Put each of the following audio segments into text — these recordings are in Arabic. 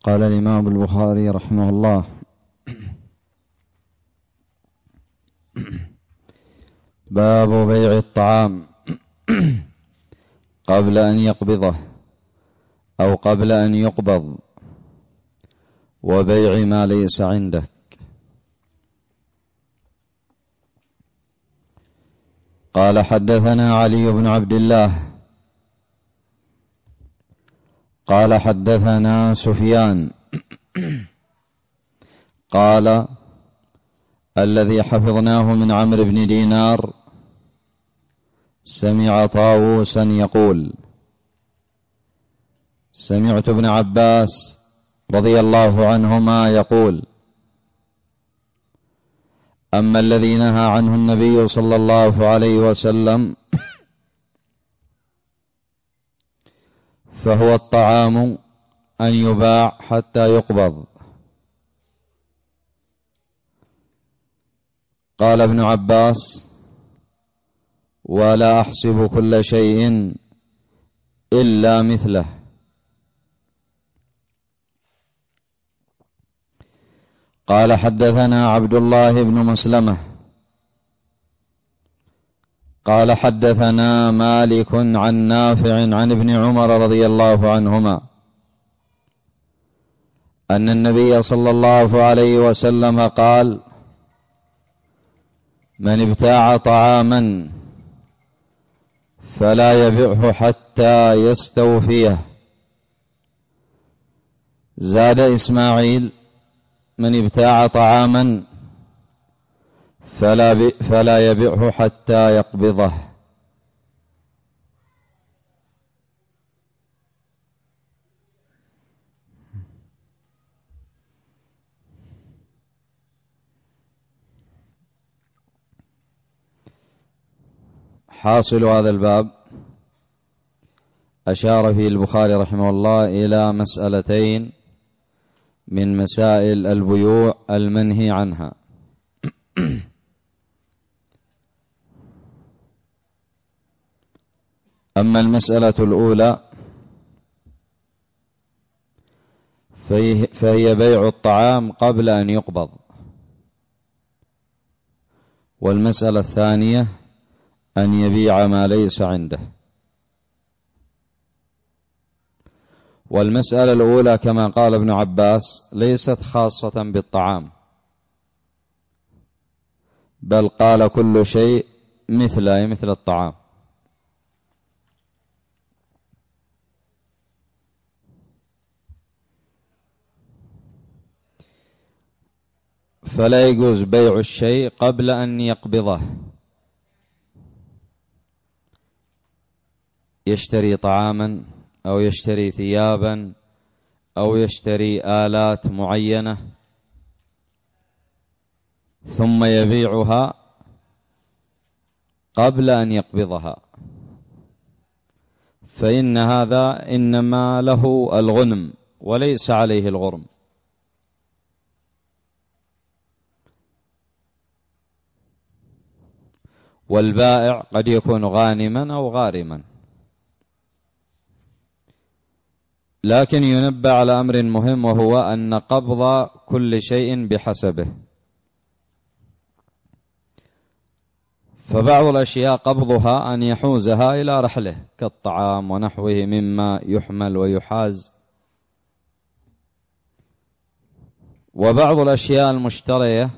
قال الإمام البخاري رحمه الله: باب بيع الطعام قبل أن يقبضه أو قبل أن يقبض، وبيع ما ليس عندك. قال: حدثنا علي بن عبد الله قال: حدثنا سفيان قال: الذي حفظناه من عمرو بن دينار سمع طاووسا يقول: سمعت ابن عباس رضي الله عنهما يقول: أما الذي نهى عنه النبي صلى الله عليه وسلم فهو الطعام أن يباع حتى يقبض. قال ابن عباس: ولا أحسب كل شيء إلا مثله. قال: حدثنا عبد الله بن مسلمة قال: حدثنا مالك عن نافع عن ابن عمر رضي الله عنهما أن النبي صلى الله عليه وسلم قال: من ابتاع طعاما فلا يبيعه حتى يستوفيه. زاد إسماعيل: من ابتاع طعاما فلا يبيعه حتى يقبضه. حاصل هذا الباب أشار فيه البخاري رحمه الله إلى مسألتين من مسائل البيوع المنهي عنها. أما المسألة الأولى فهي بيع الطعام قبل أن يقبض، والمسألة الثانية أن يبيع ما ليس عنده. والمسألة الأولى كما قال ابن عباس ليست خاصة بالطعام، بل قال كل شيء مثل الطعام. فلا يجوز بيع الشيء قبل أن يقبضه. يشتري طعاما أو يشتري ثيابا أو يشتري آلات معينة ثم يبيعها قبل أن يقبضها، فإن هذا إنما له الغنم وليس عليه الغرم. والبائع قد يكون غانما أو غارما. لكن ينبه على أمر مهم، وهو أن قبض كل شيء بحسبه. فبعض الأشياء قبضها أن يحوزها إلى رحله كالطعام ونحوه مما يحمل ويحاز، وبعض الأشياء المشترية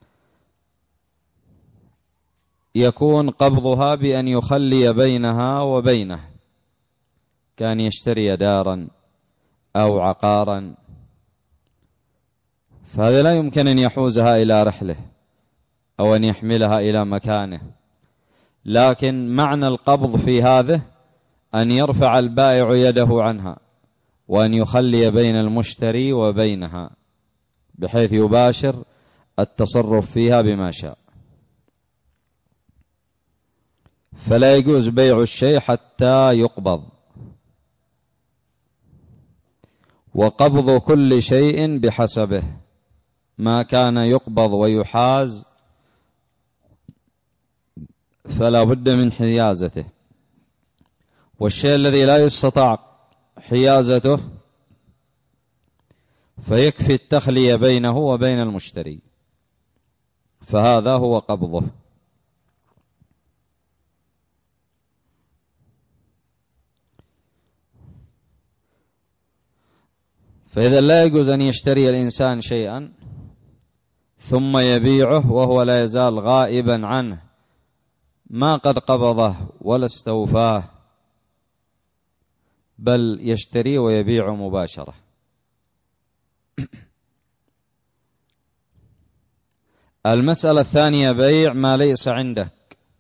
يكون قبضها بأن يخلي بينها وبينه، كان يشتري دارا أو عقارا، فهذا لا يمكن أن يحوزها إلى رحله أو أن يحملها إلى مكانه. لكن معنى القبض في هذا أن يرفع البائع يده عنها وأن يخلي بين المشتري وبينها بحيث يباشر التصرف فيها بما شاء. فلا يجوز بيع الشيء حتى يقبض. وقبض كل شيء بحسبه، ما كان يقبض ويحاز فلا بد من حيازته، والشيء الذي لا يستطاع حيازته فيكفي التخلية بينه وبين المشتري، فهذا هو قبضه. فإذا لا يجوز أن يشتري الإنسان شيئا ثم يبيعه وهو لا يزال غائبا عنه، ما قد قبضه ولا استوفاه، بل يشتري ويبيع مباشرة. المسألة الثانية بيع ما ليس عندك.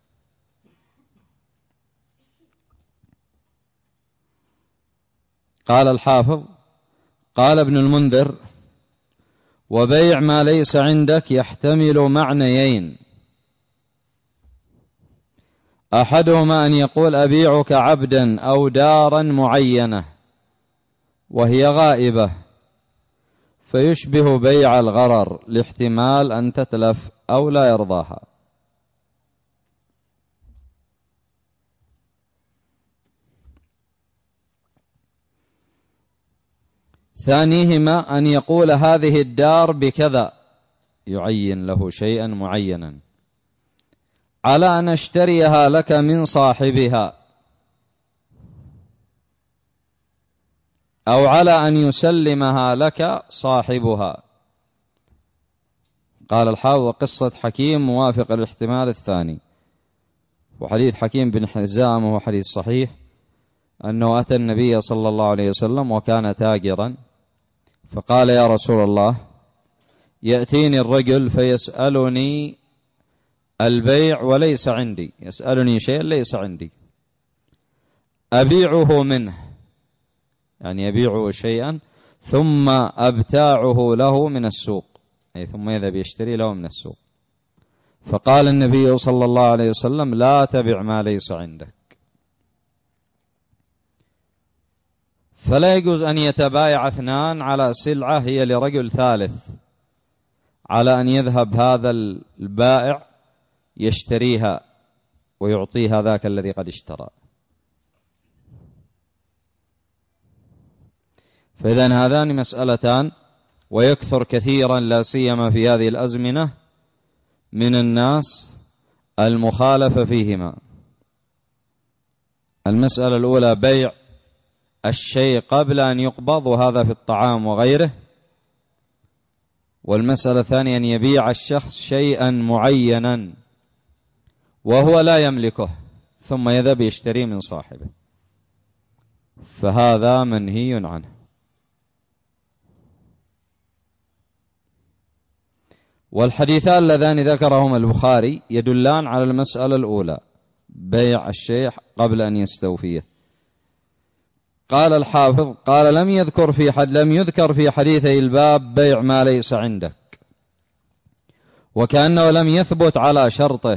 قال الحافظ قال ابن المنذر: وبيع ما ليس عندك يحتمل معنيين: أحدهما أن يقول أبيعك عبدا أو دارا معينة وهي غائبة، فيشبه بيع الغرر لاحتمال أن تتلف أو لا يرضاها. ثانيهما أن يقول هذه الدار بكذا، يعين له شيئا معينا، على أن أشتريها لك من صاحبها، أو على أن يسلمها لك صاحبها. قال الحافظ: قصة حكيم موافق الاحتمال الثاني. وحديث حكيم بن حزام هو حديث صحيح، أنه أتى النبي صلى الله عليه وسلم وكان تاجرا، فقال: يا رسول الله، يأتيني الرجل فيسألني البيع وليس عندي، يسألني شيء ليس عندي، أبيعه منه، يعني يبيعه شيئا ثم أبتاعه له من السوق، أي ثم يذهب يشتري له من السوق. فقال النبي صلى الله عليه وسلم: لا تبع ما ليس عندك. فلا يجوز أن يتبايع اثنان على سلعة هي لرجل ثالث، على أن يذهب هذا البائع يشتريها ويعطيها ذاك الذي قد اشترى. فإذن هذان مسألتان، ويكثر كثيرا لا سيما في هذه الأزمنة من الناس المخالفة فيهما. المسألة الأولى بيع الشيء قبل أن يقبض، وهذا في الطعام وغيره. والمسألة الثانية أن يبيع الشخص شيئا معينا وهو لا يملكه ثم يذهب يشتري من صاحبه، فهذا منهي عنه. والحديثان اللذان ذكرهما البخاري يدلان على المسألة الأولى، بيع الشيء قبل أن يستوفيه. قال الحافظ قال: لم يذكر في حديثي الباب بيع ما ليس عندك، وكأنه لم يثبت على شرطه،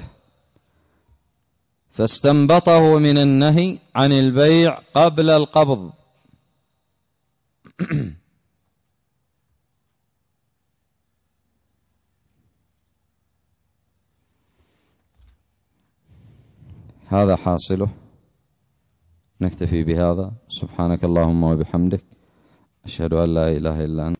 فاستنبطه من النهي عن البيع قبل القبض. هذا حاصله. نكتفي بهذا. سبحانك اللهم وبحمدك، أشهد أن لا إله إلا أنت.